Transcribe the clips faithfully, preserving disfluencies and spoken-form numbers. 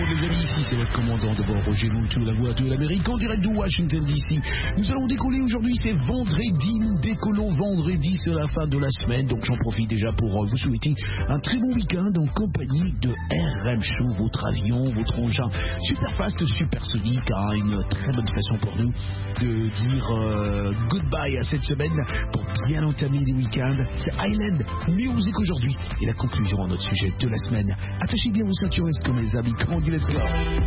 monde les amis, ici c'est votre commandant de bord Roger Moultou, la voix de l'Amérique en direct de Washington D C. Nous allons décoller aujourd'hui, c'est vendredi, nous décollons vendredi, c'est la fin de la semaine, donc j'en profite déjà pour vous souhaiter un très bon week-end en compagnie de R M Show, votre avion, votre engin super fast, super sonique, hein, une très bonne façon pour nous de dire euh, goodbye à cette semaine pour bien entamer les week-ends. C'est Island Music aujourd'hui et la conclusion à notre sujet de la semaine. Attachez bien vos ceintures, comme les amis, comment on dit, let's go.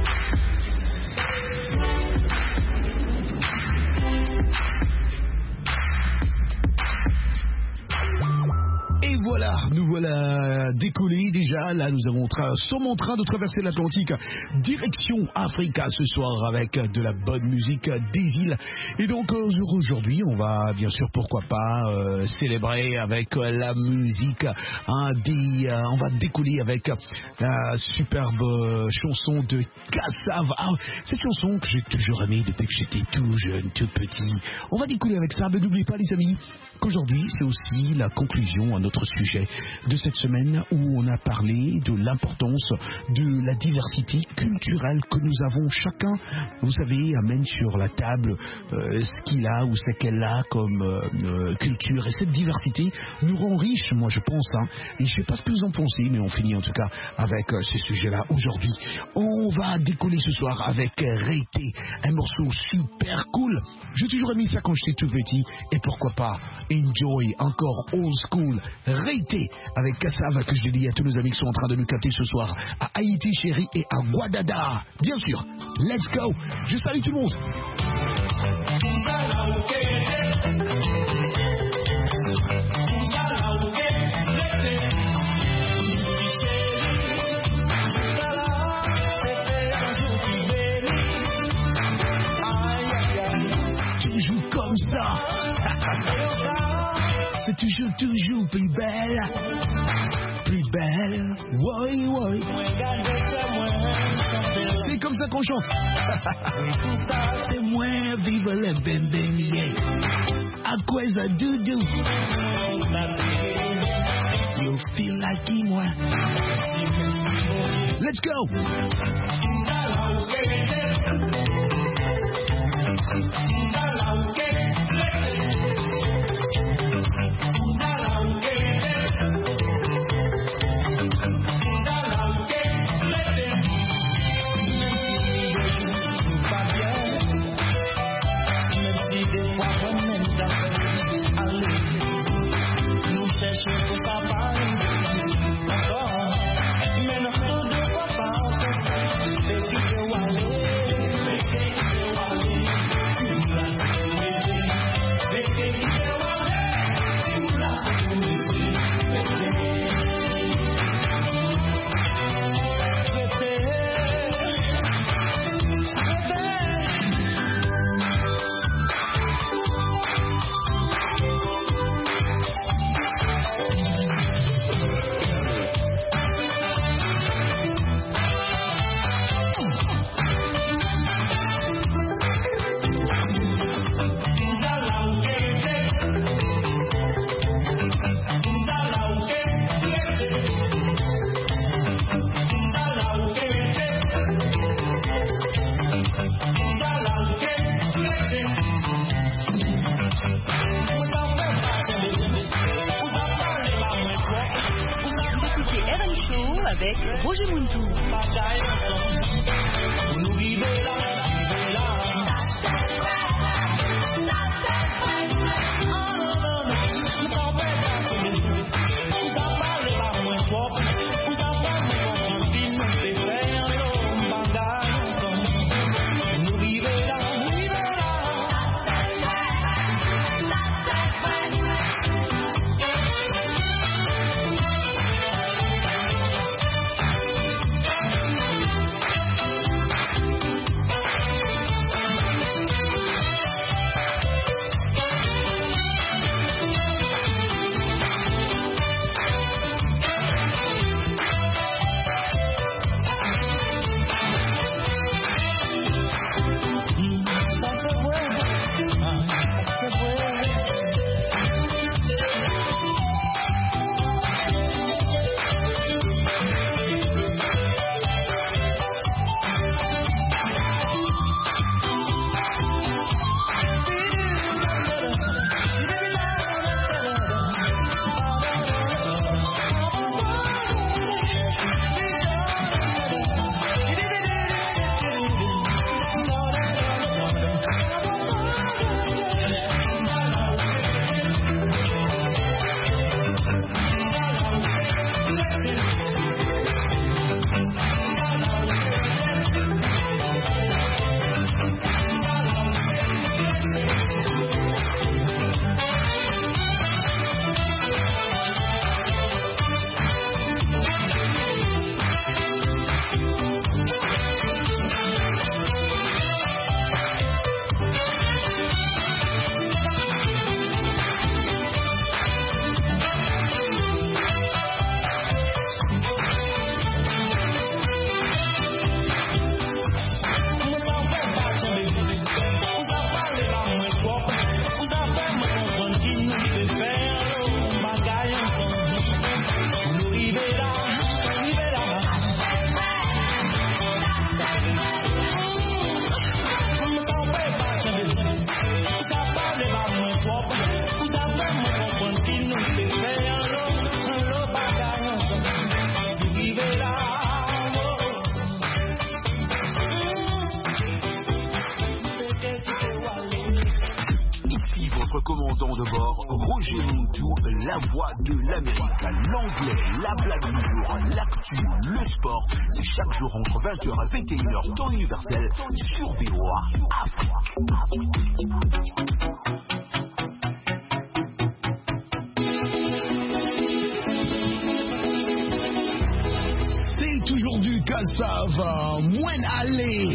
Et voilà, nous voilà décollés déjà. Là, nous avons tra- sommes en train de traverser l'Atlantique, direction Africa ce soir avec de la bonne musique des îles. Et donc euh, aujourd'hui, on va bien sûr, pourquoi pas, euh, célébrer avec euh, la musique. Hein, des, euh, on va décoller avec la superbe euh, chanson de Kassav. Ah, cette chanson que j'ai toujours aimée depuis que j'étais tout jeune, tout petit. On va décoller avec ça, mais n'oubliez pas les amis, qu'aujourd'hui, c'est aussi la conclusion à notre sujet de cette semaine où on a parlé de l'importance de la diversité culturelle que nous avons. Chacun, vous savez, amène sur la table euh, ce qu'il a ou ce qu'elle a comme euh, euh, culture. Et cette diversité nous rend riches, moi je pense. Hein. Et je ne sais pas ce que vous en pensez, mais on finit en tout cas avec euh, ce sujet-là aujourd'hui. On va décoller ce soir avec Réité, un morceau super cool. J'ai toujours aimé ça quand j'étais tout petit. Et pourquoi pas Enjoy, encore old school, Réité avec Kassav, que je dédie à tous nos amis qui sont en train de nous capter ce soir à Haïti chérie et à Guadada. Bien sûr, let's go. Je salue tout le monde. Tu joues comme ça. C'est toujours, toujours plus belle, plus belle, ouais, ouais. C'est comme ça qu'on chante. C'est moins vive le bang bang, yeah. À quoi ça doudou? You feel like moi. Let's go. Avec Roger Moultou. correspondant de bord, Roger Montou, la voix de l'Amérique. L'anglais, la blague du jour, l'actu, le sport, c'est chaque jour entre vingt heures et vingt et une heures, temps universel, sur B O A Afrique. C'est toujours du cassava, moins aller.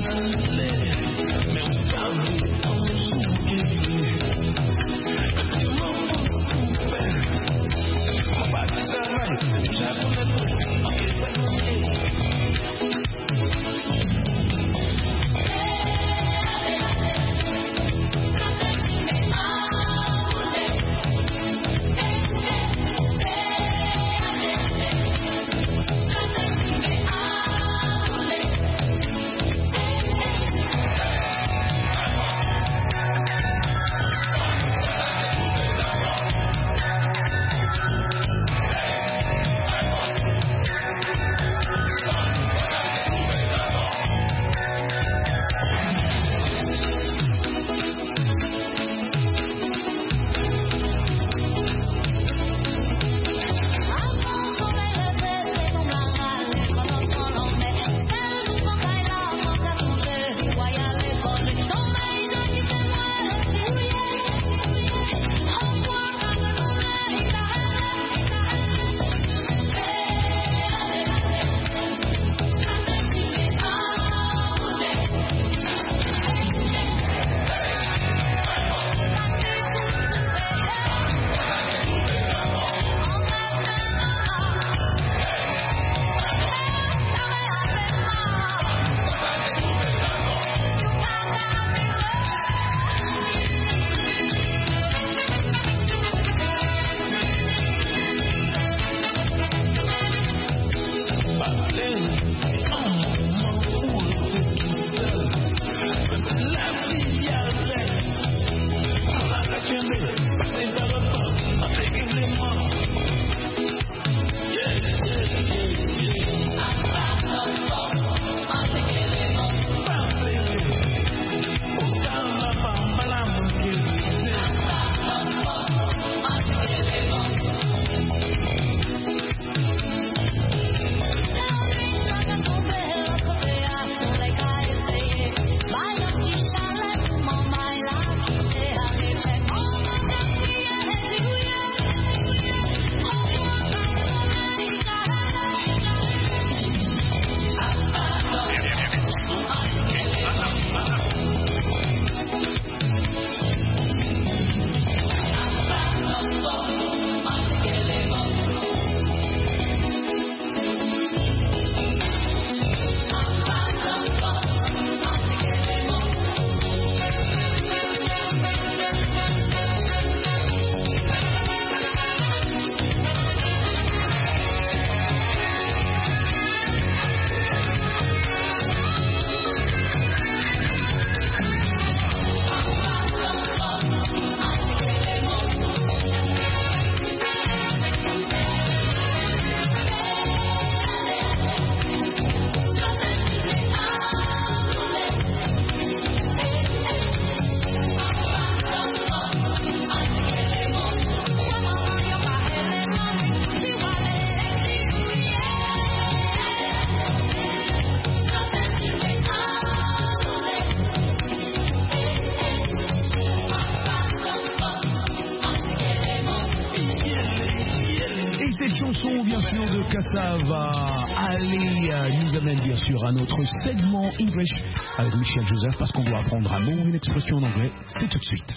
Ça va aller, euh, nous amène bien sûr à notre segment English avec Michel Joseph parce qu'on doit apprendre un mot ou une expression en anglais. C'est tout de suite.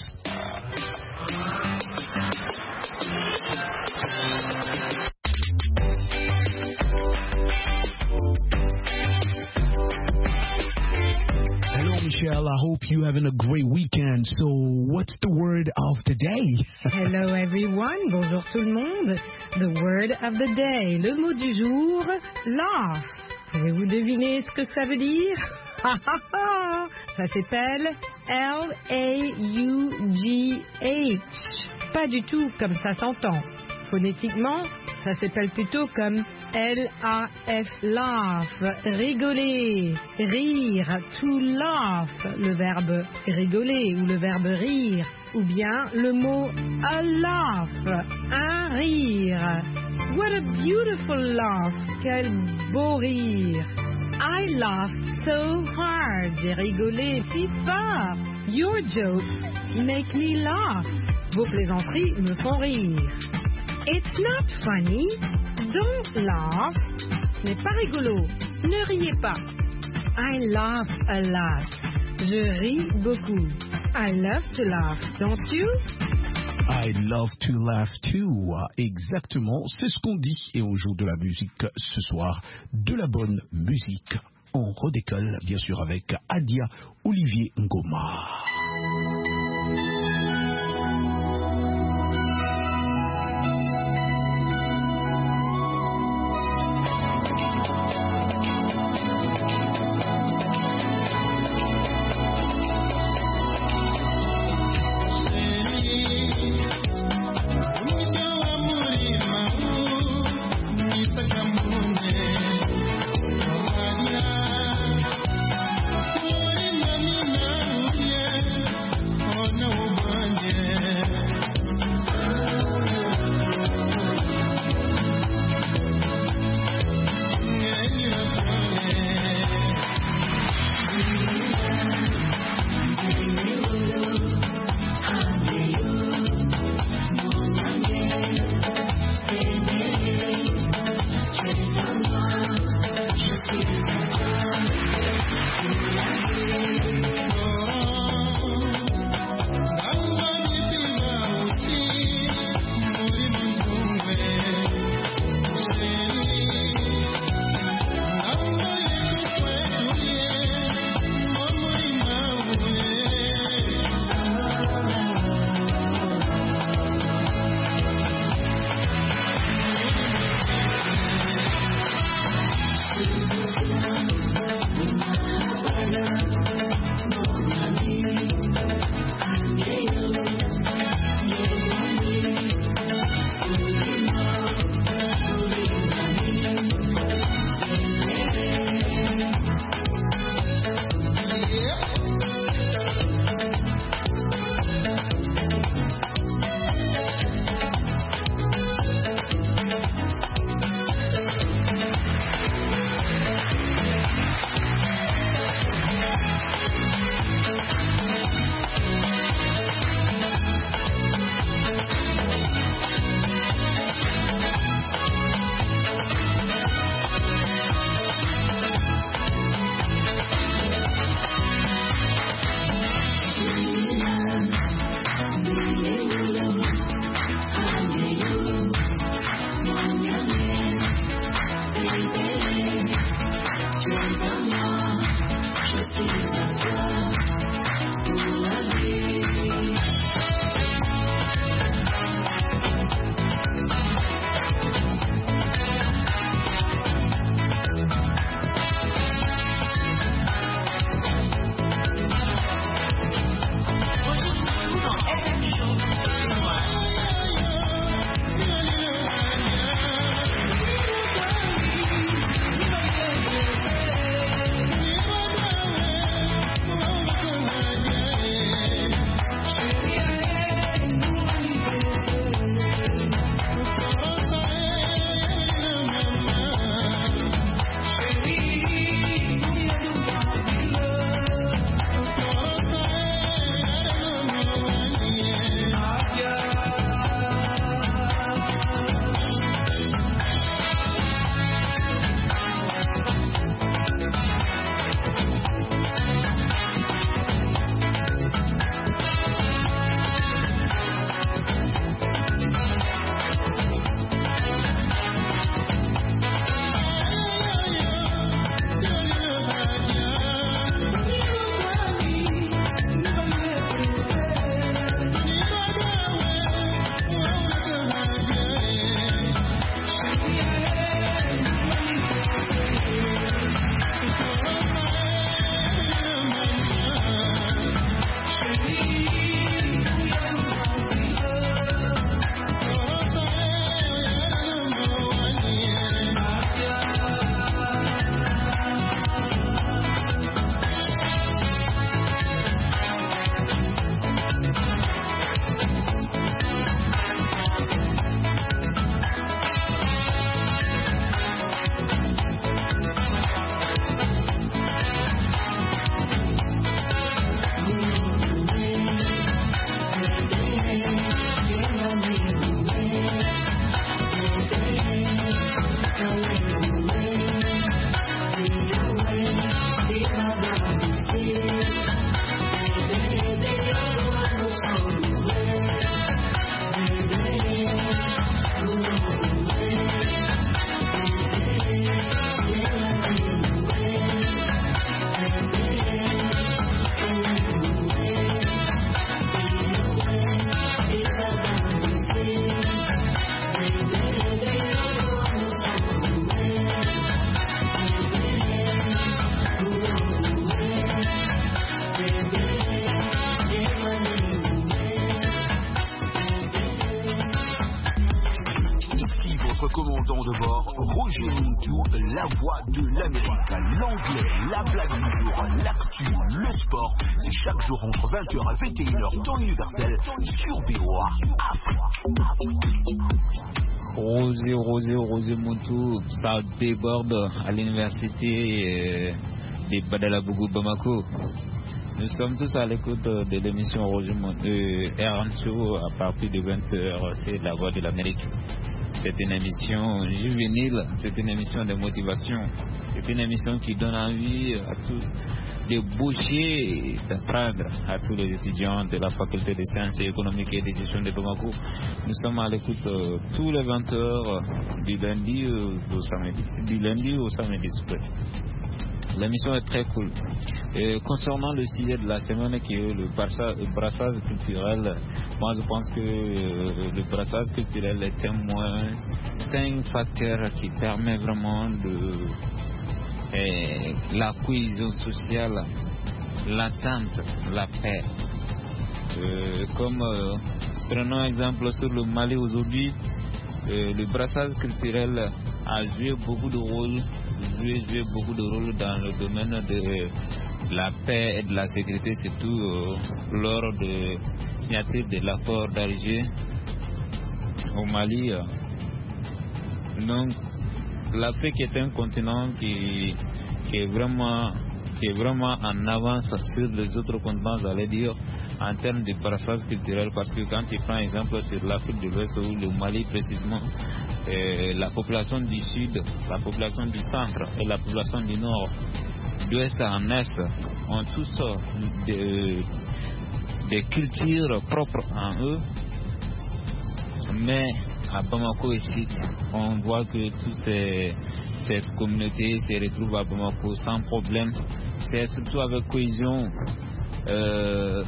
Michelle, I hope you're having a great weekend. So, what's the word of the day? Hello everyone, bonjour tout le monde. The word of the day, le mot du jour, laugh. Pouvez-vous deviner ce que ça veut dire? Ça s'appelle L A U G H. Pas du tout comme ça s'entend. Phonétiquement, ça s'appelle plutôt comme L A F, laugh, rigoler, rire, to laugh, le verbe rigoler ou le verbe rire, ou bien le mot a laugh, un rire. What a beautiful laugh, quel beau rire. I laughed so hard, j'ai rigolé si fort. Your jokes make me laugh, vos plaisanteries me font rire. It's not funny, don't laugh, ce n'est pas rigolo, ne riez pas. I laugh a lot, je ris beaucoup. I love to laugh, don't you? I love to laugh too. Exactement, c'est ce qu'on dit. Et on joue de la musique ce soir, de la bonne musique. On redécolle, bien sûr, avec Adia Olivier Ngoma. Oh, Roger, la voix de l'Amérique, l'anglais, la blague du jour, l'actu, le sport, c'est chaque jour entre vingt heures et vingt et une heures, temps universel, sur B O A Afrique. Roger, Roger, Roger Montou, ça déborde à l'université de Badalabougou Bamako. Nous sommes tous à l'écoute de l'émission Roger Montou, R M Show, à partir de vingt heures, c'est la voix de l'Amérique. C'est une émission juvénile, c'est une émission de motivation, c'est une émission qui donne envie à tous de bouger et d'apprendre à tous les étudiants de la faculté de sciences économiques et de gestion de Bamako. Nous sommes à l'écoute euh, tous les vingt heures du lundi euh, au samedi, du lundi au samedi. L'émission est très cool. Et concernant le sujet de la semaine qui est le brassage, le brassage culturel, moi je pense que euh, le brassage culturel est un moyen, c'est un facteur qui permet vraiment de eh, la cohésion sociale, l'attente, la paix. Euh, comme euh, prenons exemple sur le Mali aujourd'hui, euh, le brassage culturel a joué beaucoup de rôles. Jouer, jouer beaucoup de rôle dans le domaine de la paix et de la sécurité, surtout euh, lors de signature de l'accord d'Alger au Mali. Donc, l'Afrique est un continent qui, qui, est vraiment, qui est vraiment en avance sur les autres continents, j'allais dire, en termes de brassage culturel, parce que quand tu prends exemple sur l'Afrique de l'Ouest ou le Mali précisément, euh, la population du Sud, la population du Centre et la population du Nord, d'Ouest en Est, ont tous des, des cultures propres en eux, mais à Bamako ici, on voit que toutes ces, cette communauté se retrouve à Bamako sans problème. C'est surtout avec cohésion. Euh,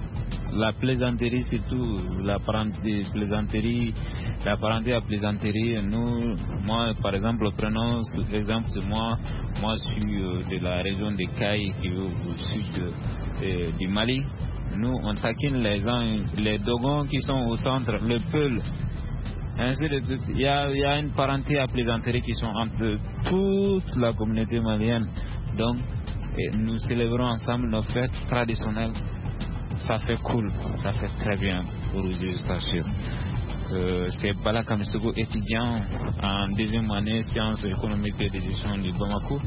La plaisanterie, surtout la parenté, plaisanterie, la parenté à plaisanterie. Nous, moi, par exemple, prenons l'exemple de moi. Moi, je suis euh, de la région de Kaï, qui est au sud euh, du Mali. Nous, on taquine les gens, les Dogons qui sont au centre, le Peul. Ainsi de suite. Il y a, il y a une parenté à plaisanterie qui sont entre toute la communauté malienne. Donc, et nous célébrons ensemble nos fêtes traditionnelles. Ça fait cool, ça fait très bien pour vous, je t'assure. Euh, c'est Bala Kamisogo, étudiant en deuxième année sciences économiques et de gestion de Bamako.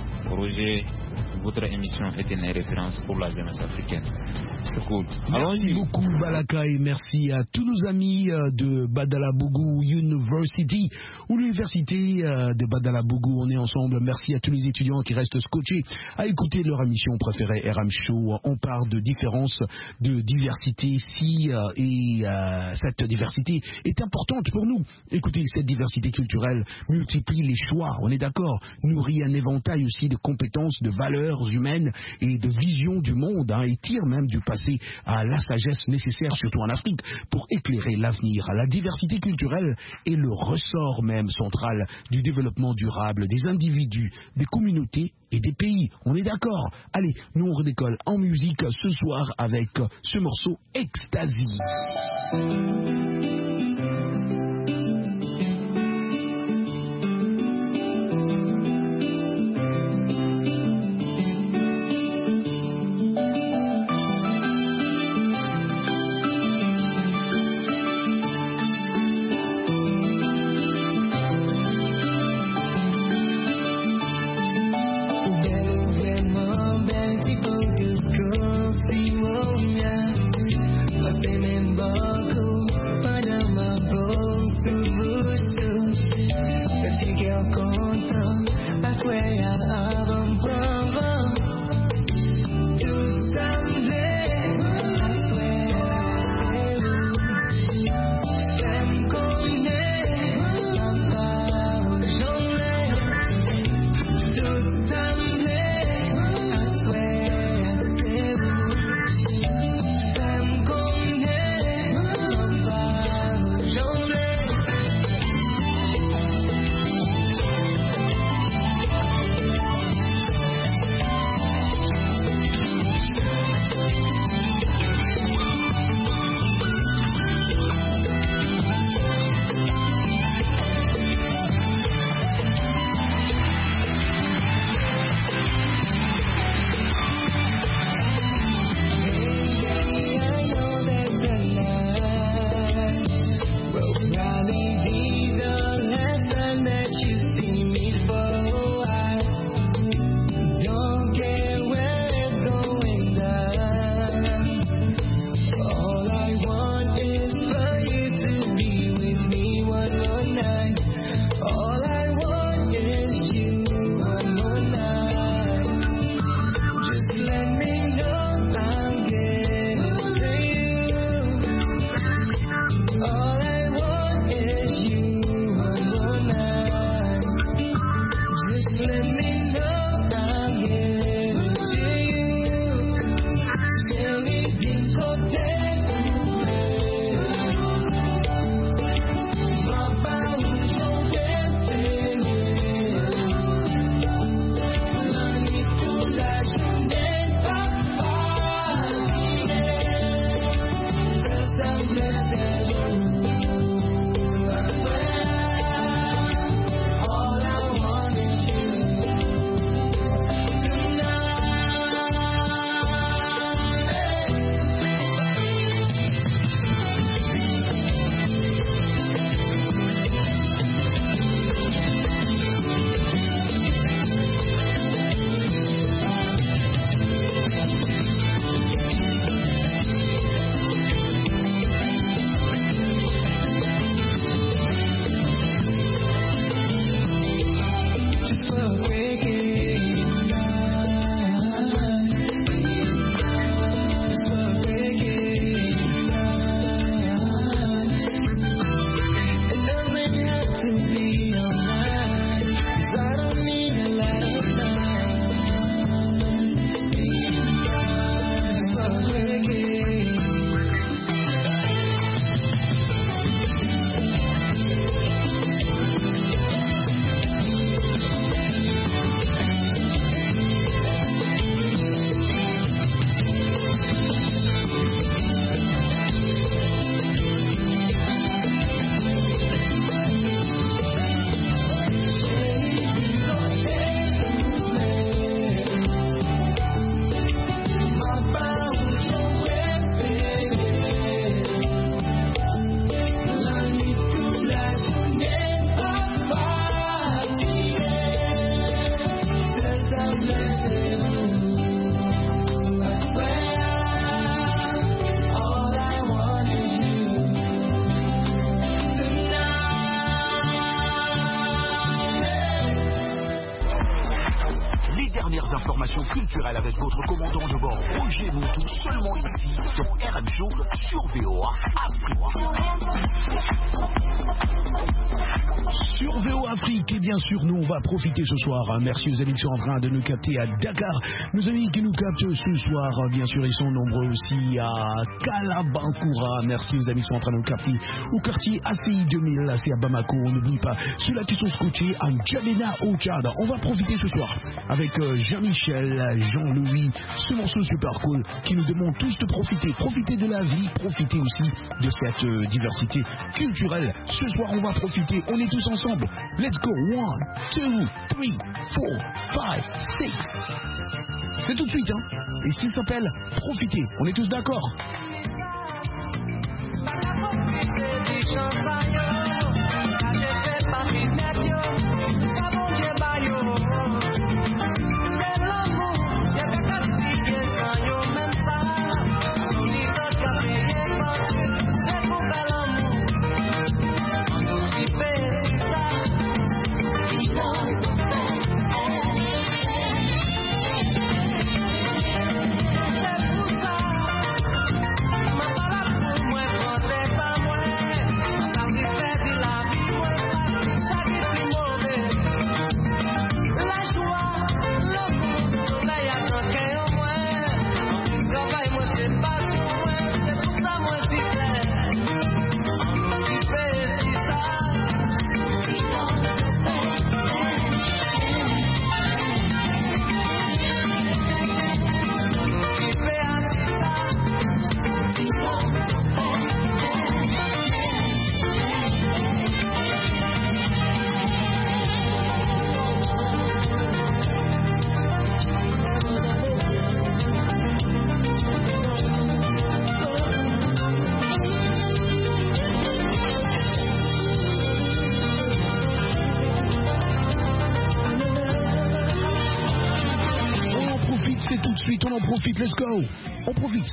Roger, votre émission est une référence pour la jeunesse africaine. C'est cool. Merci Allons-y. beaucoup Balaka et merci à tous nos amis de Badalabougou University ou l'université de Badalabougou. On est ensemble. Merci à tous les étudiants qui restent scotchés à écouter leur émission préférée R M Show. On parle de différence, de diversité si euh, et euh, cette diversité est importante pour nous. Écoutez, cette diversité culturelle multiplie les choix. On est d'accord. Nourrit un éventail aussi de compétences, de valeurs humaines et de vision du monde, hein, et tire même du passé à la sagesse nécessaire, surtout en Afrique, pour éclairer l'avenir. La diversité culturelle est le ressort même central du développement durable des individus, des communautés et des pays. On est d'accord? Allez, nous on redécolle en musique ce soir avec ce morceau Ecstasy. Remember, pada culturelle avec votre commandant de bord Roger Montou, seulement ici sur R M Show sur V O A Afrique. Sur V O Afrique, et bien sûr, nous on va profiter ce soir. Merci aux amis qui sont en train de nous capter à Dakar. Nos amis qui nous captent ce soir, bien sûr, ils sont nombreux aussi à Kalabankoura. Merci aux amis qui sont en train de nous capter au quartier A C I deux mille, c'est à Bamako. On n'oublie pas ceux-là qui sont scotchés à N'Djamena au Tchad. On va profiter ce soir avec Jean-Michel, Jean-Louis, ce morceau super cool qui nous demande tous de profiter. Profiter de la vie, profiter aussi de cette euh, diversité culturelle. Ce soir, on va profiter. On est tous ensemble. Let's go. One, two, three, four, five, six. C'est tout de suite, hein. Et ce qui s'appelle profiter. On est tous d'accord? On en profite, let's go. On profite.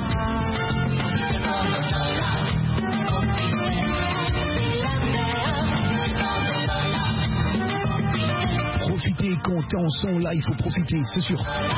Profitez quand t'es en son là, il faut profiter, c'est sûr.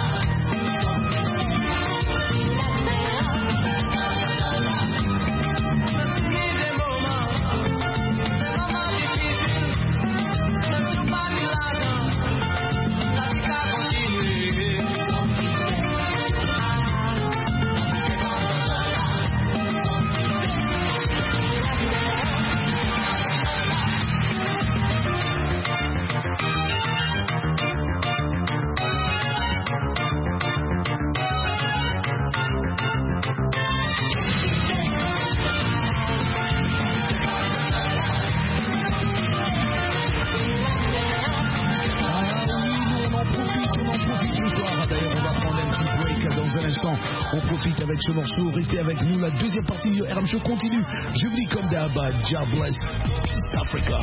Ce morceau, restez avec nous, la deuxième partie du R M Show continue. Je vous dis comme d'hab, God bless, Peace Africa.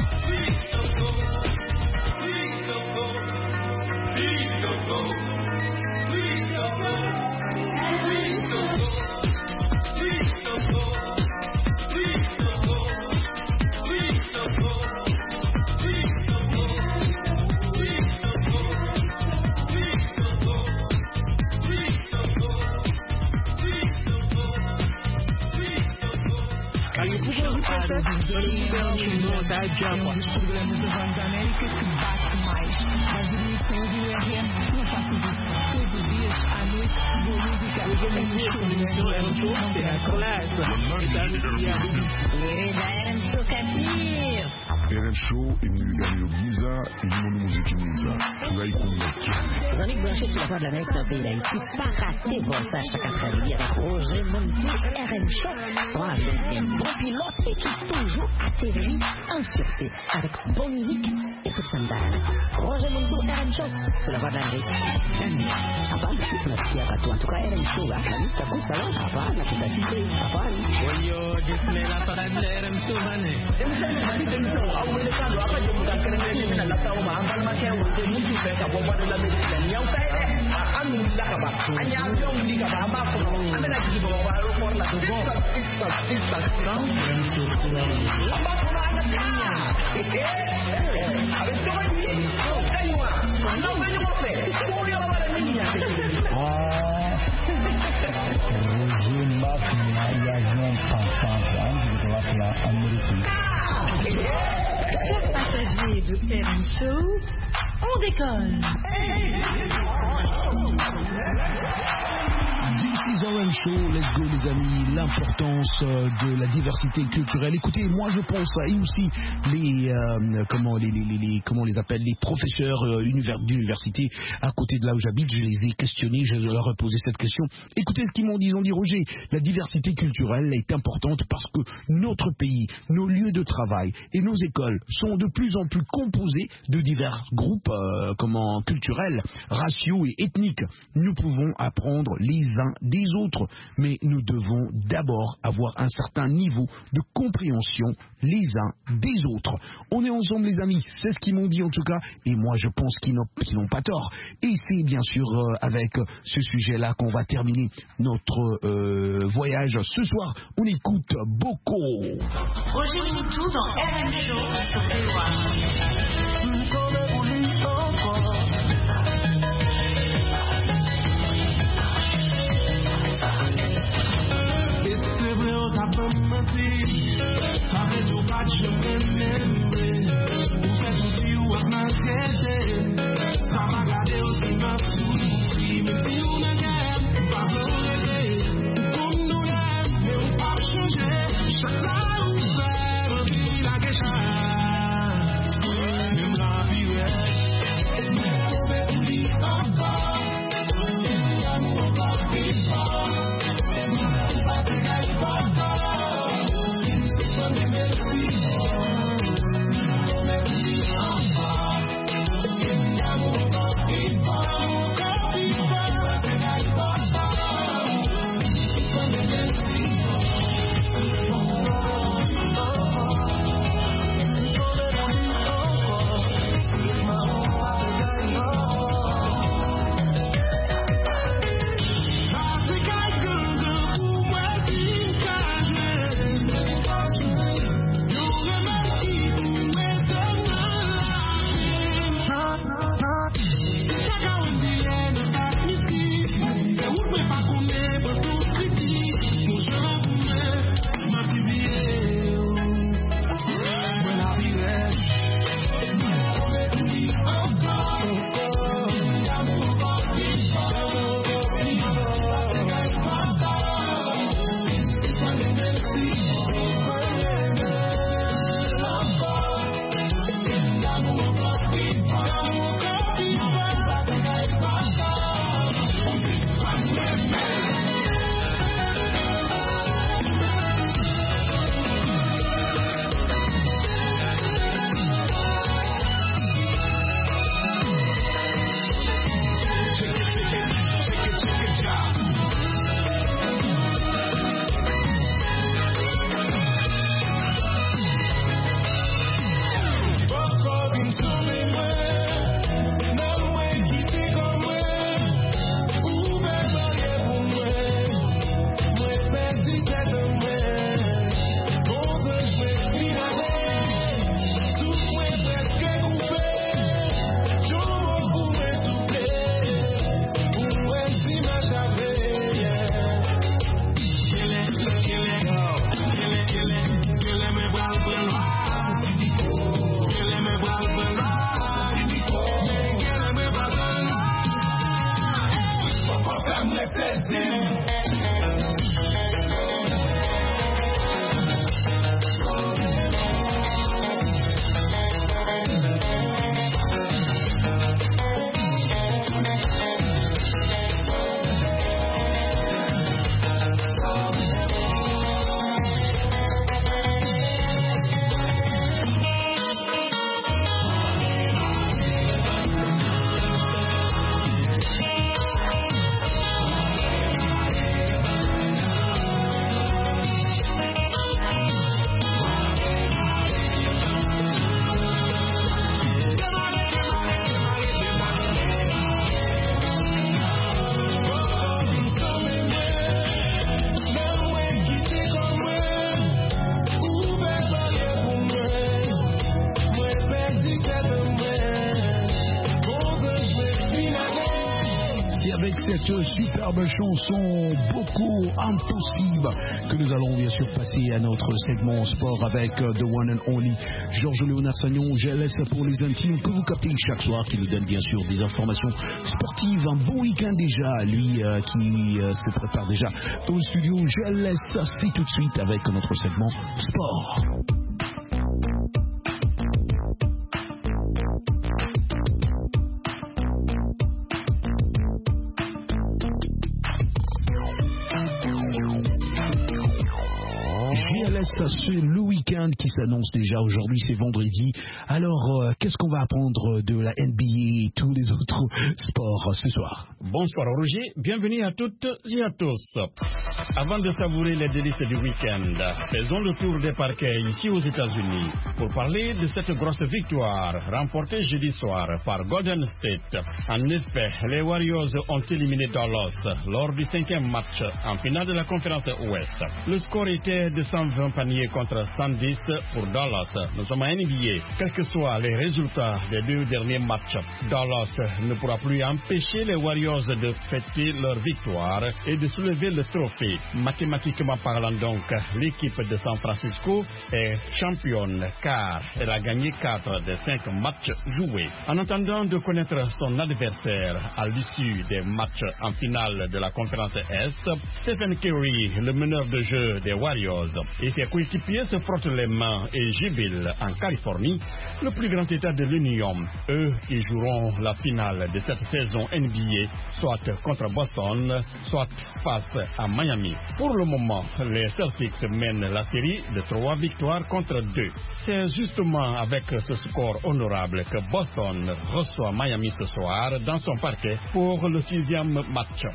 Jump. Os programas da Voz da América que bate mais. As demissões do R M não faço isso. Todos os dias, à noite, boa música. Eu vou me ver é um pouco de a classe. R M Show est venu gagner au Giza et du monde de musique Giza. Là, il compte. Vonique branché sur la Voix de l'Amérique dans le pays d'Haïti. Pas rater votre chaque après-midi avec Roger Montou, R M Show. Soit avec un bon pilote et qui toujours atterrit en sûreté avec bonne musique et toute sandale. Roger Montou, R M Show sur la Voix de l'Amérique. Hapana, tunasikia watu wanatoka R M Show akanisa kusala. Hapana, tutasikia. Hapana. Oyo, jismela para R M Show bane. Awele kalo apa je bukan kerana ni nak tahu mah ambal macam untuk mesti peka buat dalam Malaysia ni yang saya dah alhamdulillah kaba hanya yang di kaba apa pun ada lagi bawa baru pun lah tu apa pun ada ni eh habis tu ni kayu Não venho ao pé. Vou ir lá na minha. Ah, Roger Mafia, il y a un passage, hein, je dois l'appeler américain. Chers passagers de R M Show, on décolle. This is R M Show, let's go les amis, l'importance euh, de la diversité culturelle. Écoutez, moi je pense, et aussi les, euh, comment, les, les, les, les, comment on les appelle, les professeurs euh, univers, d'université à côté de là où j'habite, je les ai questionnés, je leur ai posé cette question. Écoutez ce qu'ils m'ont dit, ils ont dit Roger, la diversité culturelle est importante parce que notre pays, nos lieux de travail et nos écoles sont de plus en plus composés de divers groupes euh, comment, culturels, raciaux et ethniques. Nous pouvons apprendre les uns des autres, mais nous devons d'abord avoir un certain niveau de compréhension les uns des autres. On est ensemble les amis, c'est ce qu'ils m'ont dit en tout cas, et moi je pense qu'ils n'ont, qu'ils n'ont pas tort. Et c'est bien sûr euh, avec ce sujet-là qu'on va terminer notre euh, voyage. Ce soir, on écoute Boko. Roger Moutou dans R M Show sur P O A. Avec tout pas je m'aime, vous faites tout si vous êtes m'inquiété, ça m'a gardé aussi ma souci, même si on est gagne, pas regretter, comme nous l'aime, mais on pas changer, chacun ouvert, on dit la guécha, même la vie est, mais on va tout dire encore, on va vivre fort, on va te gagner fort. cette superbe chanson Beaucoup Impossible que nous allons bien sûr passer à notre segment sport avec The One and Only Georges Léonard Sagnon, G L S pour les intimes que vous captez chaque soir, qui nous donne bien sûr des informations sportives. Un bon week-end déjà, lui euh, qui euh, se prépare déjà dans le studio. G L S, c'est tout de suite avec notre segment sport. G L S, c'est le week-end qui s'annonce déjà. Aujourd'hui, c'est vendredi. Alors, euh, qu'est-ce qu'on va apprendre de la N B A et tous les autres sports ce soir? Bonsoir Roger, bienvenue à toutes et à tous. Avant de savourer les délices du week-end, faisons le tour des parquets ici aux États-Unis pour parler de cette grosse victoire remportée jeudi soir par Golden State. En effet, les Warriors ont éliminé Dallas lors du cinquième match en finale de la conférence Ouest. Le score était de cent vingt paniers contre cent dix pour Dallas. Nous sommes à N B A. Quels que soient les résultats des deux derniers matchs, Dallas ne pourra plus empêcher les Warriors de fêter leur victoire et de soulever le trophée. Mathématiquement parlant donc, l'équipe de San Francisco est championne car elle a gagné quatre des cinq matchs joués. En attendant de connaître son adversaire à l'issue des matchs en finale de la conférence Est, Stephen Curry, le meneur de jeu des Warriors, et ses coéquipiers se frottent les mains et jubilent en Californie, le plus grand état de l'Union. Eux qui joueront la finale de cette saison N B A, soit contre Boston, soit face à Miami. Pour le moment, les Celtics mènent la série de trois victoires contre deux. C'est justement avec ce score honorable que Boston reçoit Miami ce soir dans son parquet pour le sixième match.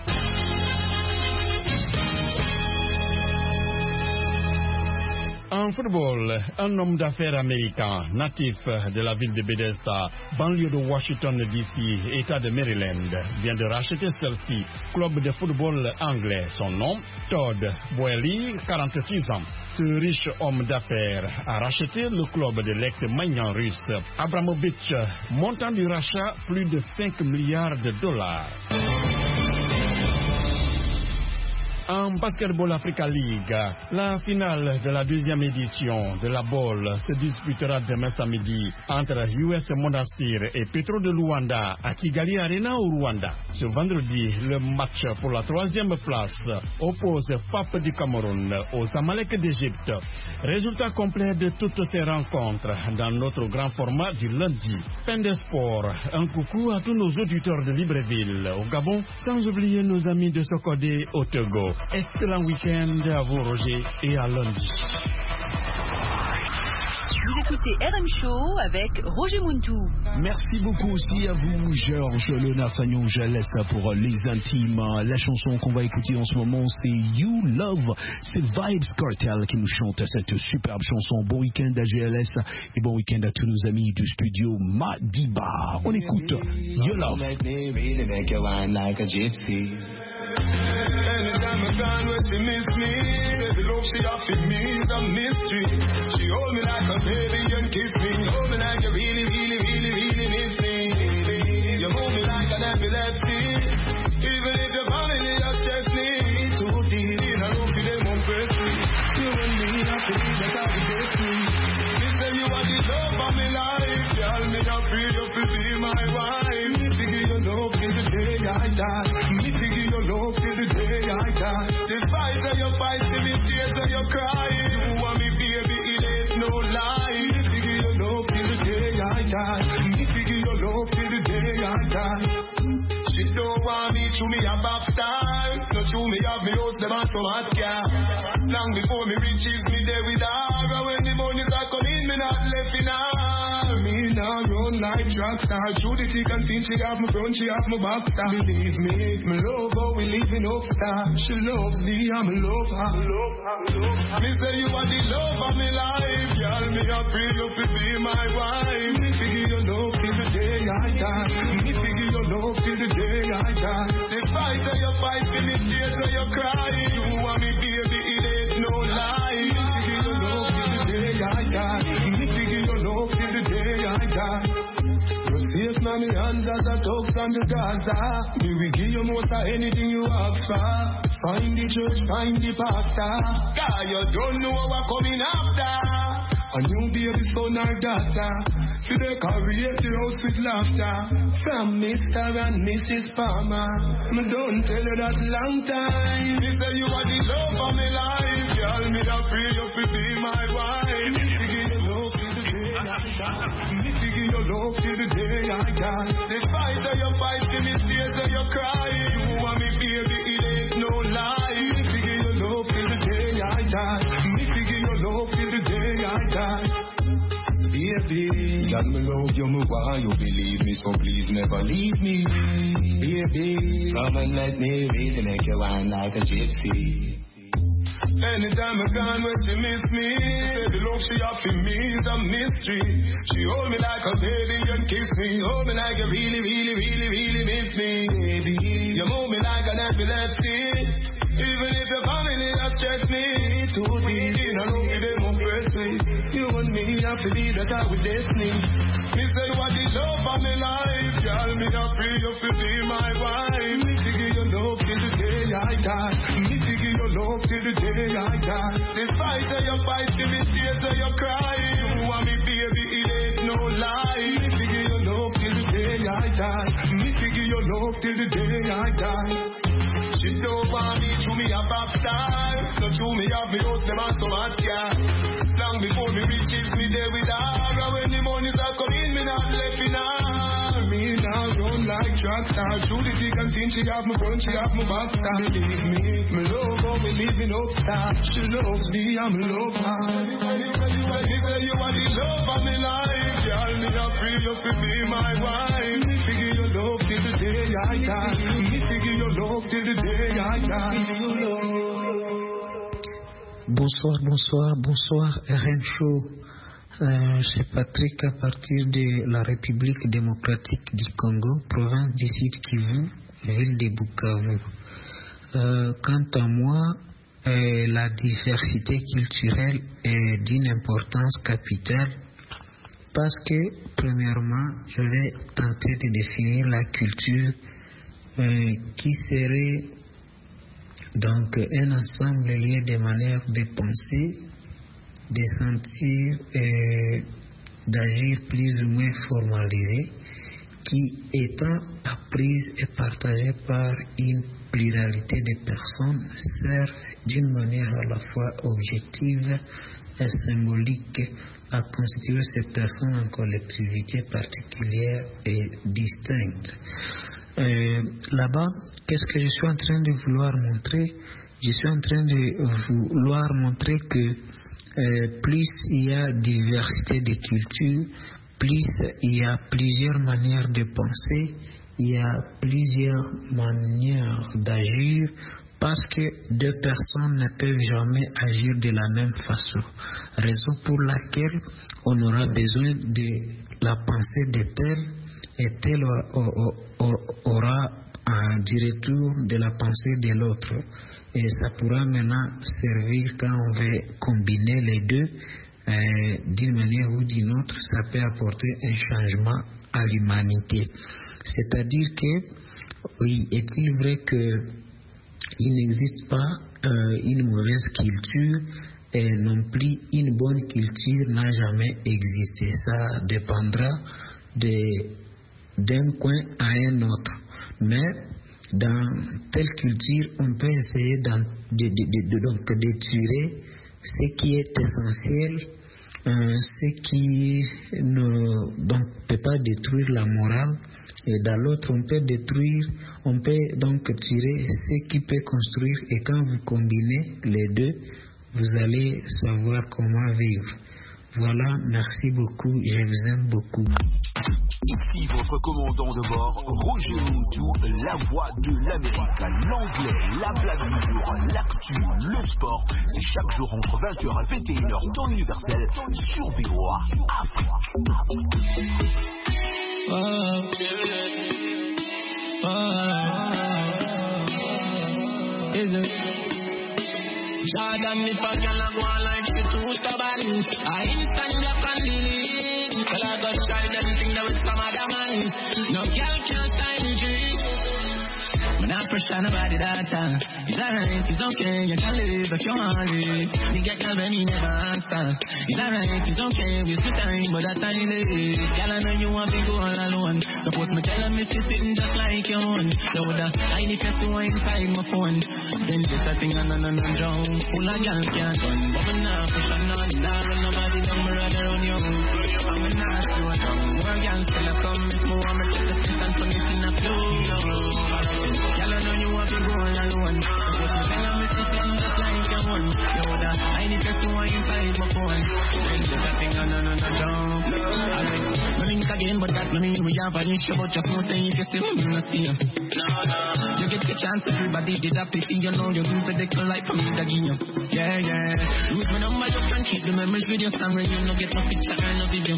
En football, un homme d'affaires américain, natif de la ville de Bethesda, banlieue de Washington D C, État de Maryland, vient de racheter celle-ci, club de football anglais. Son nom, Todd Boehly, quarante-six ans. Ce riche homme d'affaires a racheté le club de l'ex-magnan russe Abramovich, montant du rachat plus de cinq milliards de dollars. En Basketball Africa League, la finale de la deuxième édition de la Bowl se disputera demain samedi entre U S Monastir et Petro de Luanda à Kigali Arena au Rwanda. Ce vendredi, le match pour la troisième place oppose F A P du Cameroun aux Zamalek d'Égypte. Résultat complet de toutes ces rencontres dans notre grand format du lundi. Fin des sports, un coucou à tous nos auditeurs de Libreville au Gabon, sans oublier nos amis de Sokodé au Togo. Excellent week-end à vous Roger et à lundi. Vous écoutez R M Show avec Roger Muntou. Merci beaucoup aussi à vous Georges Léonard Sagnon, G L S pour les intimes. La chanson qu'on va écouter en ce moment c'est You Love, c'est Vibes Cartel qui nous chante cette superbe chanson. Bon week-end à G L S et bon week-end à tous nos amis du studio Madiba. On écoute You Love. Anytime I gone where she miss me, the love she offered me is a mystery. She hold me like a baby and kiss me, hold me like you really, really, really, really miss me. You hold me like an epilepsy, even if your family has stressed me. Too deep in a love for them unpress me. You and me have to be the type of destiny. Me say you are the love of my life, girl. Me a free you to be my wife. Me to give you love till the day I die. Me to give you love till the day I die. The fight that you fight, the tears that you cry. You want me, baby, it ain't no lie. Me to give you love till the day I die. Me to give you love till the day I die. She don't want me to me a pop star. No to me have me house, them and some hot car. Long before me reaches me there with her. And when the money start coming, me not left in her. Me now run like track star. Through the thick and thin, she have my front, she have my back star. Believe me, me love her, we living up star. She loves me, I'm a love her. Me say you are the love of my life, girl. Me a pray you to be my wife. Me figure your love till the day I die. Me figure your love till the day I die. The fight that you fight, the tears that you cry. You want me, baby, it ain't no lie. Me figure your love till the day I die. Me figure your love till the day I die. You safe now me hands as a tux and from the Gaza. We will give you most of anything you ask for. Find the church, find the pastor. God, you don't know what coming after. A new baby son or daughter. To decorate the house with laughter. From Mister and Missus Palmer. Me don't tell you that long time. Me say you are the love of my life. Girl, me da free you to be my wife. Me give you love till the day I die. Me give you love till the day I die. The fight that you fight, give me tears that you cry. You want me baby, it ain't no lie. Me give you love till the day I die. Me give you love till the day I die. Baby, God, me love you, me why you believe me, so please never leave me. Baby, come and let me really make you wine like a gypsy. Anytime I gone when she miss me, say the love she have for me is a mystery. She hold me like a baby and kiss me, hold me like you really, really, really, really miss me, baby. You move me like an epilepsy, even if your family has stressed me. Too deep in a love with them oppress me. You and me, I believe that I with destiny. Me say you are the love of my life, girl. Me not free you to be my wife. Me to give you love till the day I die. Me to give you love till the day I die. Despite that you fight, give me tears that you cry. You want me baby, it ain't no lie. Me to give you love till the day I die. Me to give you love till the day I die. She don't want me to me a pop star. So to me have me host them and so much yeah. Long before me reaches me there with her. And when the money start coming, me not left in her. Me now run like track star. Through the thick and thin, she have me front, she have me back star. Believe me, me love how me living up star. She loves me and me love her. She say you are the love of my life. Girl, me not free you to be my wife. Me to give you love till the day I die. Me to give you love till the day I die. Bonsoir, bonsoir, bonsoir, R M Show. Euh, c'est Patrick à partir de la République démocratique du Congo, province du Sud Kivu, ville de Bukavu. Euh, quant à moi, euh, la diversité culturelle est d'une importance capitale parce que, premièrement, je vais tenter de définir la culture euh, qui serait donc un ensemble lié de manières de penser, de sentir et d'agir plus ou moins formalisées, qui étant apprises et partagées par une pluralité de personnes, servent d'une manière à la fois objective et symbolique à constituer ces personnes en collectivité particulière et distincte. Euh, là-bas, qu'est-ce que je suis en train de vouloir montrer? Je suis en train de vouloir montrer que euh, plus il y a diversité de cultures, plus il y a plusieurs manières de penser, il y a plusieurs manières d'agir, parce que deux personnes ne peuvent jamais agir de la même façon. Raison pour laquelle on aura besoin de la pensée de tel et tel aura un retour de la pensée de l'autre. Et ça pourra maintenant servir quand on va combiner les deux euh, d'une manière ou d'une autre, ça peut apporter un changement à l'humanité. C'est-à-dire que, oui, est-il vrai que il n'existe pas euh, une mauvaise culture et non plus une bonne culture n'a jamais existé. Ça dépendra de, d'un coin à un autre. Mais dans telle culture, on peut essayer de, de, de, de, donc, de tirer ce qui est essentiel, euh, ce qui ne donc, peut pas détruire la morale. Et dans l'autre, on peut détruire, on peut donc tirer ce qui peut construire. Et quand vous combinez les deux, vous allez savoir comment vivre. Voilà, merci beaucoup, je vous aime beaucoup. Ici votre commandant de bord, Roger Muntu, la voix de l'Amérique. L'anglais, la blague du jour, l'actu, le sport. C'est chaque jour entre vingt heures et vingt et une heures, temps universel, sur V O A Afrique. Oh, oh, is it? Jordan, if I can go on like she too stubborn. I instant block and delete. Tell her go try anything that was some other man. No girl can sign the dream. When I pressure nobody that time. It's alright, it's okay, you can live if you want to live. You get girl when me never answer. It's alright, it's okay, we spend time, but that time is. Girl, I know you want to go all alone. Suppose me tell her me she sitting just like your own. So the I need to go inside my phone. Then this a thing and another drown. Full of girl can't done. But me not pressure none, nah, run nobody down, me rather on you. I'm a not slow down. More girls still a come, if more I'm a check the face and turn it in a flow. Girl, I know you want to go all alone. But you tell me she's sitting just like your one. Yo, that I need to go inside my phone. Then this a thing and another drown. Alright, no link again, but that no mean we have an issue. But just know say if you see me, you no see you. No, no. You get the chance, everybody did a pity. You know you can predict your life from me to give you. Yeah, yeah. Lose my number, you can keep the memories with your camera. You no get no picture or no video.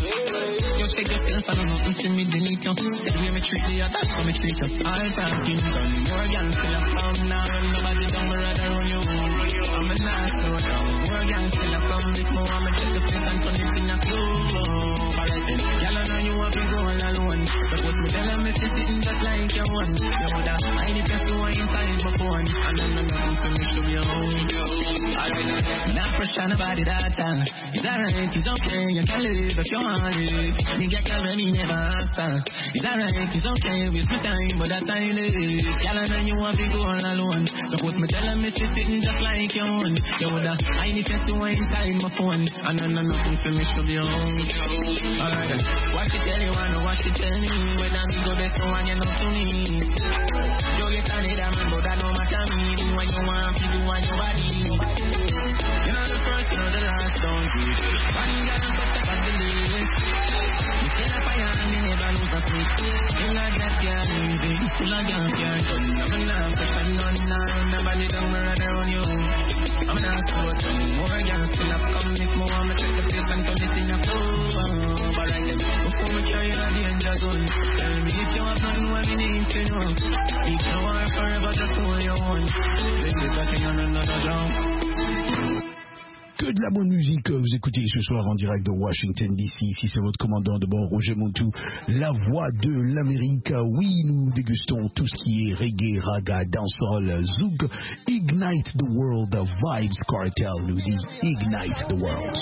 You take yourself and nothing to me delete you. Stay here, me treat you, that's how me treat you. All talking done, more gangs still a come now. Run nobody down, me rather run you. I'm a nice slow down. More gangs still a come, this more I'm a check the place and turn it in a flow. Alright then, y'all know you want to go all alone. Suppose me tell them me sitting just like your one. You know that I need to go inside my phone. And then I'm nothing for me to be home. Alright then, not pressure nobody that time. It's alright, it's okay, you can live if you want to live. Me get girl when me never answer. It's alright, it's okay, waste my time, but that time is. Y'all know you want to go all alone. Suppose me tell them me sitting just like your one. You know that I need to go inside my phone. And then I'm nothing for me to be home. Alright then, what she tell you, I know what she tell me. When I go best one, you know to me. You get a need a man, but that don't matter me. Do what you want, you do what your body. You know the first, you know the last, don't you? One girl put up at the list. You see the fire and you never lose a switch. Still a jet can't leave it. Full of girl can't done. I'm not such none now. Nobody don't rather on you. I'm not so done. More girls still have come. If more I'm check the place and turn it in a flow. But right then, before we carry on the danger zone. Tell me if you have nothing what we need to know. If no one forever just hold your own. This is a thing on another drum. Que de la bonne musique, vous écoutez ce soir en direct de Washington D C. Ici c'est votre commandant de bord Roger Montou, la voix de l'Amérique. Oui, nous dégustons tout ce qui est reggae, raga, dancehall, zouk. Ignite the world, Vibes Cartel nous dit Ignite the world.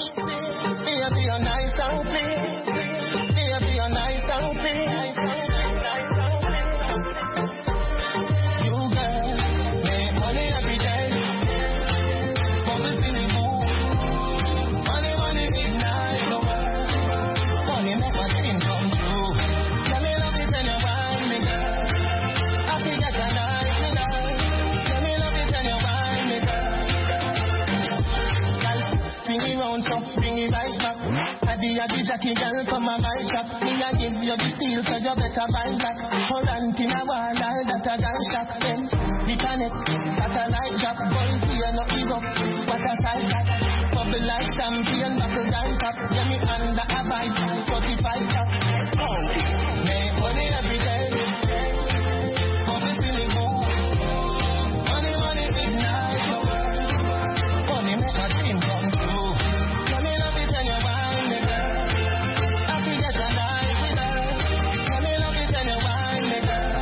I the Jackie girl from my right shop. Me I give you the feel so you better buy back. Hold on to my wall, all that a gun shot. Then the connect, satellite drop. Boys here no ego, what a sight that. Bubble like champion, buckle down top. Yeah me under a bike, forty-five top. Oh, make money every day. Bubble feeling good. Money, money ignite the world. Money make a dream come true. Tell me love it and you want me girl. Happy get a life with her. Tell me love it and you want me girl.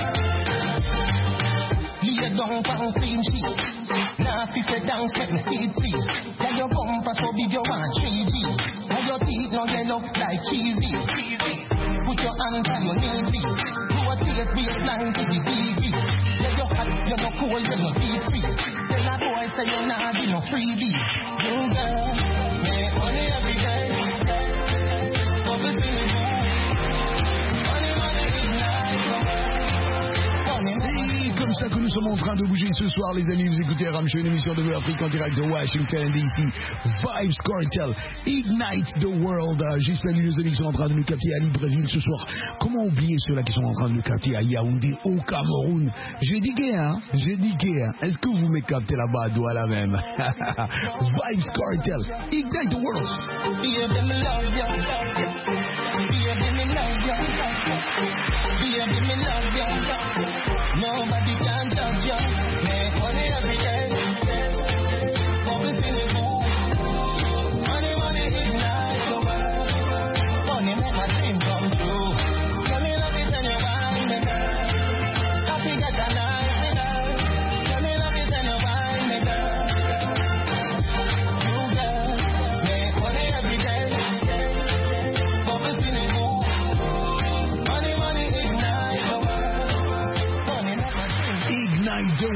Lay down from clean sheet. Now if you sit down, set me seat feet. Yeah, your bumper so big you want three G. Now your teeth no yellow like cheesy. Put your hands on your knee. Rotate baseline to the T V. Yeah, you're hot, you're no cold, you're no deep freeze. Tell a boy say you're not be no freebie. You girl, make money every day. Bubble feeling good. Money, money, ignite the world. C'est comme ça que nous sommes en train de bouger ce soir, les amis. Vous écoutez Ram Show, une émission de Afrique en direct de Washington D C. Vibes Cartel, Ignite the World. J'ai salué les amis qui sont en train de nous capter à Libreville ce soir. Comment oublier ceux-là qui sont en train de nous capter à Yaoundé, au Cameroun? J'ai digué, hein? J'ai digué, hein? Est-ce que vous me captez là-bas à Douala même? Vibes Cartel, Ignite the World. Baby, me love you. Baby, me love you. Baby, me love you. Nobody can touch you. Make money every day.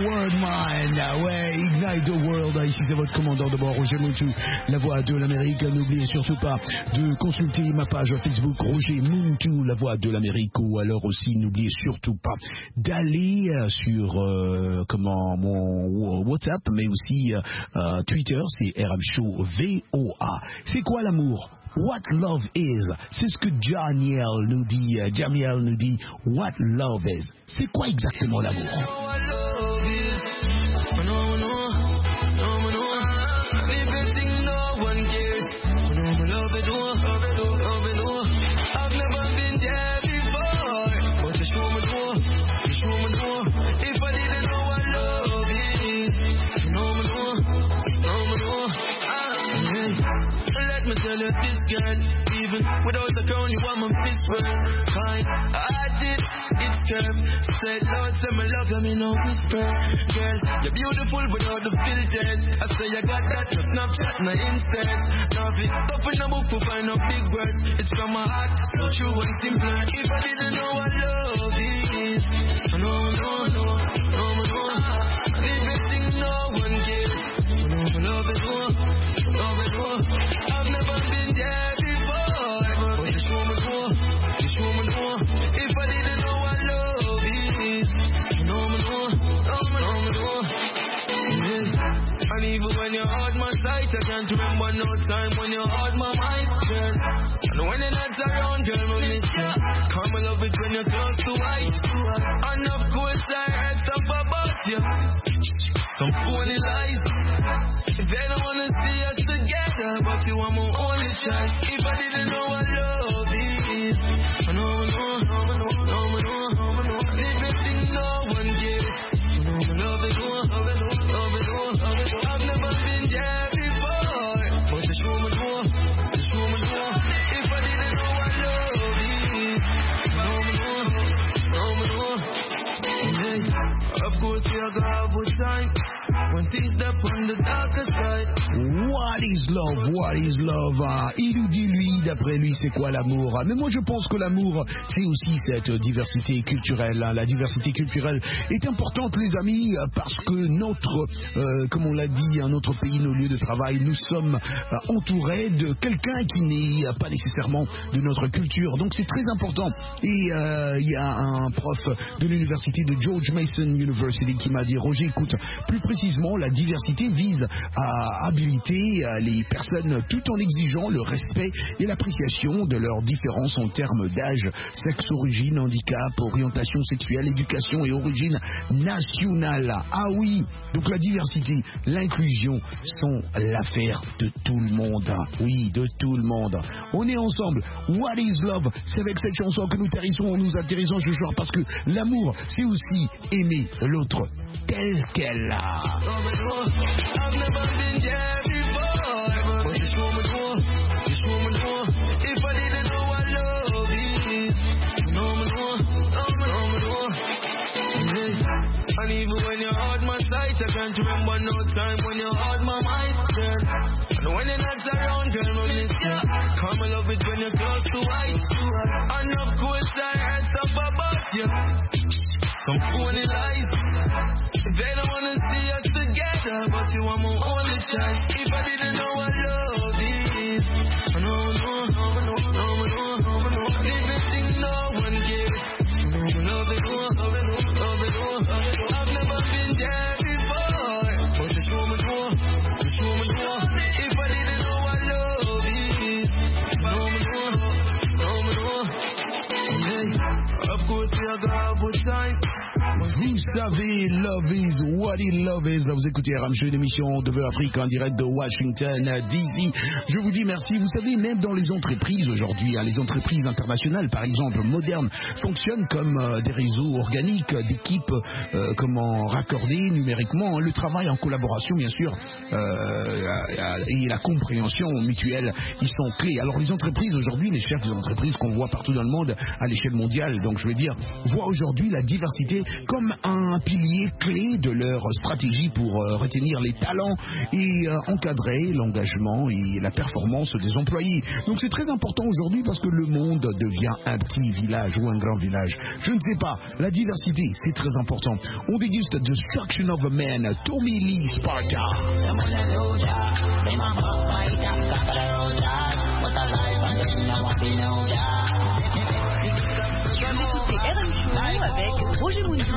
World Mind. Ouais, Ignite the World. Ici, c'est votre commandant de bord, Roger Muntu, la voix de l'Amérique. N'oubliez surtout pas de consulter ma page Facebook, Roger Muntu, la voix de l'Amérique. Ou alors aussi, n'oubliez surtout pas d'aller sur euh, comment mon WhatsApp, mais aussi euh, Twitter, c'est R M Show V O A. C'est quoi l'amour? What love is? C'est ce que Jamiel nous dit. Jamiel nous dit what love is. C'est quoi exactement l'amour? This girl, even without a crown, you want my fist burn. Fine, I did, it's curve. Said, Lord, say my love, and me no whisper. Girl, you're beautiful without the filters. I say I got that, no Snapchat, no insert. Now if it's up in a book to find out big words, it's from my heart, so true and simple. If I didn't know what love is, no, no, no, no, no, no. Everything no one gives. No, love is more, love is more. I've never been there before, but you show me more, you show me more. If I didn't know what love is, you know me more, know me, know me more. Yeah. And even when you hold my sight, I can't remember no time when you hold my mind, girl. And when you're not around, girl, I miss you. Come I love it when you're close to white. And of course I heard stuff about you, some phony lies. If they don't wanna see us together, but you are my only choice. If I didn't know what love is, I know, I know, I know, I know, I know, I know. Everything no one gives. I know, I love it, oh, love it, oh, love it, oh, love it, oh. I've never been there before, but you show me more, you show me more. If I didn't know what love is, I know, I know, I know, I know. Yeah. Of course, we are gonna have good time. When things step on the darker side. What is love? What is love? Ah, il nous dit, lui, d'après lui, c'est quoi l'amour? Mais moi, je pense que l'amour, c'est aussi cette diversité culturelle. La diversité culturelle est importante, les amis, parce que notre, euh, comme on l'a dit, un autre pays, nos lieux de travail, nous sommes euh, entourés de quelqu'un qui n'est pas nécessairement de notre culture. Donc, c'est très important. Et euh, il y a un prof de l'université de George Mason University qui m'a dit, Roger, écoute, plus précisément, la diversité vise à habiliter les personnes tout en exigeant le respect et l'appréciation de leurs différences en termes d'âge, sexe, origine, handicap, orientation sexuelle, éducation et origine nationale. Ah oui, donc la diversité, l'inclusion sont l'affaire de tout le monde. Oui, de tout le monde. On est ensemble. What is love? C'est avec cette chanson que nous atterrissons, nous atterrissons ce soir parce que l'amour, c'est aussi aimer l'autre tel qu'elle a. I've never been there before, but you show me more, you show me more. If I didn't know what love is, you know me more, know me, know me more. Yeah. And even when you hold my sight, I can't remember no time when you hold my mind, girl. And when you're not around, girl, I miss you. Come I love it when you're close to white. And of course I heard stuff about you, some phony lies. If they don't wanna see us together, but you are my only choice. If I didn't know what love is, I know, I know, I know, I know, I know, I know. Everything no one gives. I know, I love it, oh, love it, oh, love it, oh, love it, oh. I've never been there before, but you show me more, you show me more. If I didn't know what love is, I know, I know, I know, I know. Yeah. Of course, we are gonna have good time. Vous savez, love is what it love is. Vous écoutez R M Show, une émission de Vœux Afrique en direct de Washington D C. Je vous dis merci. Vous savez, même dans les entreprises aujourd'hui, hein, les entreprises internationales, par exemple, modernes, fonctionnent comme euh, des réseaux organiques, d'équipes, euh, comment raccordées numériquement. Le travail en collaboration, bien sûr, euh, et la compréhension mutuelle, ils sont clés. Alors les entreprises aujourd'hui, les chefs des entreprises qu'on voit partout dans le monde à l'échelle mondiale, donc je veux dire, voient aujourd'hui la diversité comme un pilier clé de leur stratégie pour euh, retenir les talents et euh, encadrer l'engagement et la performance des employés. Donc c'est très important aujourd'hui parce que le monde devient un petit village ou un grand village. Je ne sais pas, la diversité c'est très important. On déguste Destruction of a Man, Tommy Lee Sparta. Écoutez R M Show avec Roger Mountou.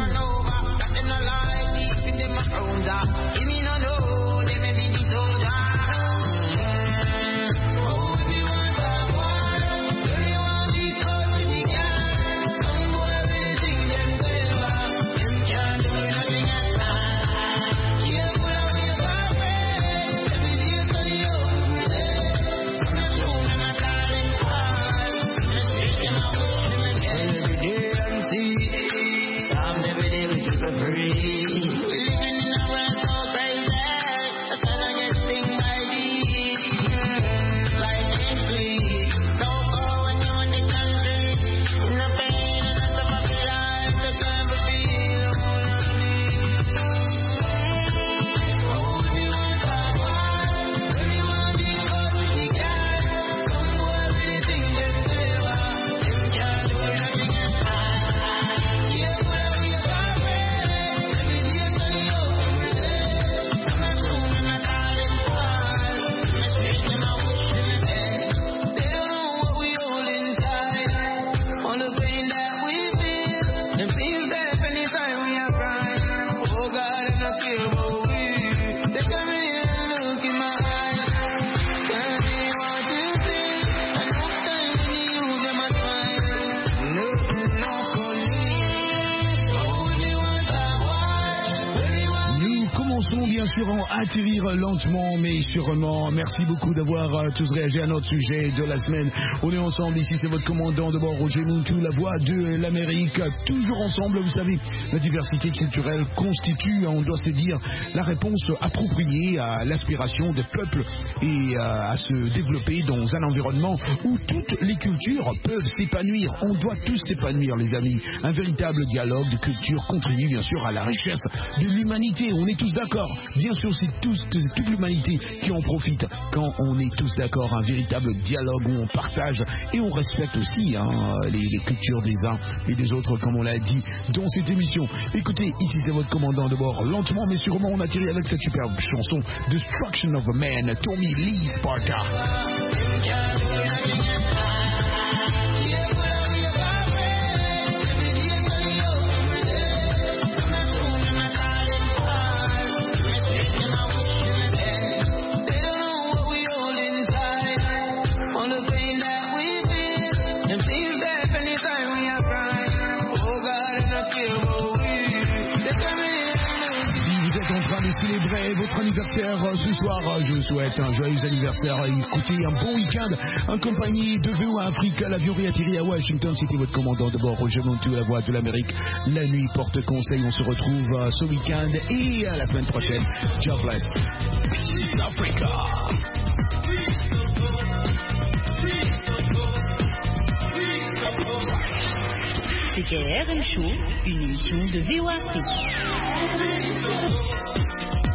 Atterrir lentement mais sûrement. Merci beaucoup d'avoir euh, tous réagi à notre sujet de la semaine. On est ensemble ici, c'est votre commandant de bord Roger Mountou, la voix de l'Amérique. Toujours ensemble, vous savez, la diversité culturelle constitue, on doit se dire, la réponse appropriée à l'aspiration des peuples et euh, à se développer dans un environnement où toutes les cultures peuvent s'épanouir. On doit tous s'épanouir, les amis. Un véritable dialogue de culture contribue bien sûr à la richesse de l'humanité. On est tous d'accord. Bien sûr, c'est tous, toute l'humanité qui en profite quand on est tous d'accord. Un véritable dialogue où on partage et on respecte aussi hein, les, les cultures des uns et des autres, comme on l'a dit dans cette émission. Écoutez, ici c'est votre commandant de bord. Lentement mais sûrement, on atterrit avec cette superbe chanson Destruction of a Man, Tommy Lee Sparta. Votre anniversaire ce soir, je vous souhaite un joyeux anniversaire. Écoutez, un bon week-end en compagnie de V O A Africa. L'avion réatterri à Washington. C'était votre commandant de bord, Roger Mountou, la voix de l'Amérique. La nuit porte conseil. On se retrouve ce week-end et la semaine prochaine. God bless. Peace Africa. C'était R M Show, une émission de V O A Afrique.